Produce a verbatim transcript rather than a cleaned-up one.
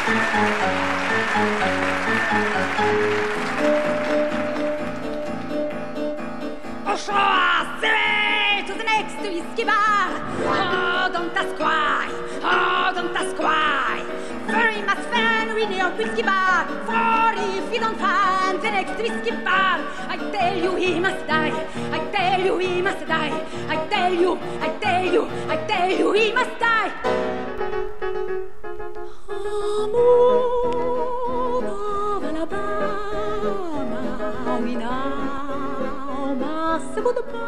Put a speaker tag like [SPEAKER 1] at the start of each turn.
[SPEAKER 1] Oshawa, to the next whiskey bar. Oh, don't ask why. Oh, don't ask why. Very much fun with your whiskey bar. For if you don't find the next whiskey bar, I tell you he must die. I tell you he must die. I tell you, I tell you, I tell you he must die. Moon of Alabama, we now must goodbye.